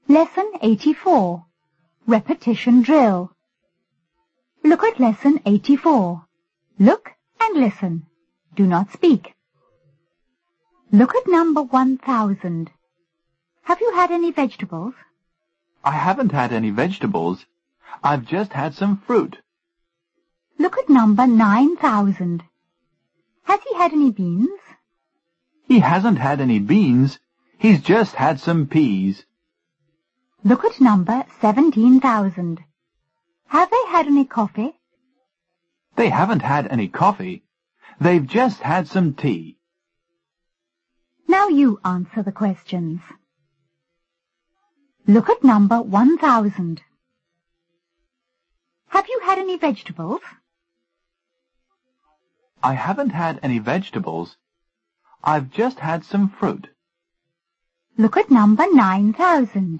Lesson 84. Repetition Drill. Look at Lesson 84. Look and listen. Do not speak. Look at number 1000. Have you had any vegetables? I haven't had any vegetables. I've just had some fruit. Look at number 9000. Has he had any beans? He hasn't had any beans. He's just had some peas. Look at number 17,000. Have they had any coffee? They haven't had any coffee. They've just had some tea. Now you answer the questions. Look at number 1000. Have you had any vegetables? I haven't had any vegetables. I've just had some fruit. Look at number 9000.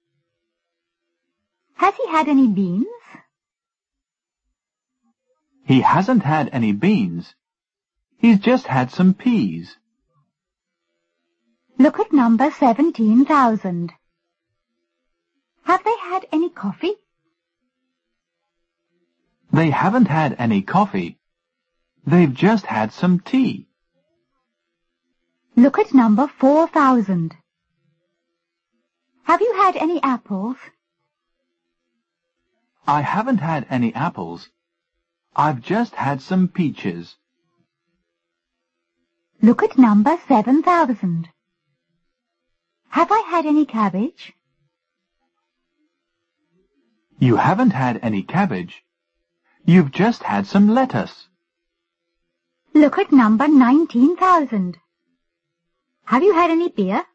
Has he had any beans? He hasn't had any beans. He's just had some peas. Look at number 17,000. Have they had any coffee? They haven't had any coffee. They've just had some tea. Look at number 4000. Have you had any apples? I haven't had any apples. I've just had some peaches. Look at number 7000. Have I had any cabbage? You haven't had any cabbage. You've just had some lettuce. Look at number 19,000. Have you had any beer?